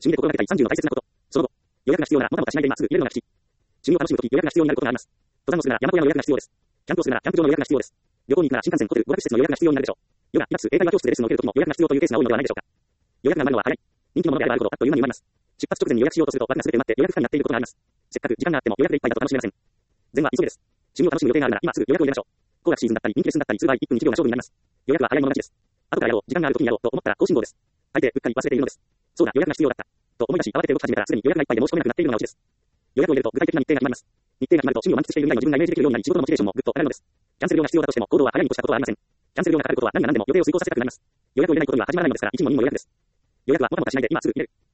趣味で心がけたい30の大切なこと。その後、予約が必要ならもたもたしないで今すぐ入れるのが吉。趣味を楽しむとき予約が必要になることがあります。登山をするなら山小屋の予約が必要です。キャンプをするならキャンプ場の予約が必要です。旅行に行くなら新幹線、ホテル、語学施設の予約が必要になるでしょう。ヨガ、ピラティス、英会話教室でレッスンを受けるときも予約が必要というケースが多いのではないでしょうか。予約が埋まるのは早い。人気のものであればあるほどあっという間に埋まります。出発直前に予約しようとすると枠が全て埋まって予約不可になっていることがあります。せっかく時間があっても予約でいっぱいだと楽しめません。善は急げです。趣味を楽しむ予定があるなら今すぐ予約を入れましょう。高額シーズンだったり人気レッスンだったり数倍1分1秒が勝負になります。予約は早い者勝ちです。後からやろう、時間がある時にやろうと思ったら好信号です。大抵うっかり忘れているのです。そうだ、予約が必要だった。と思い出し慌てて動き始めたらすでに予約がいっぱいで申し込めなくなっているのがオチです。予約を入れると具体的な日程が決まります。日程が決まると趣味を満喫している未来の自分がイメージできるようになり仕事のモチベーションもぐっと上がるのです。キャンセル料が必要だとしても行動は早いに越したことはありません。キャンセル料がかかることは何が何でも予定を遂行させたくなります。予約を入れないことには始まらないのですから、一問二も予約です。予約はもたもたしないで今すぐ入れる。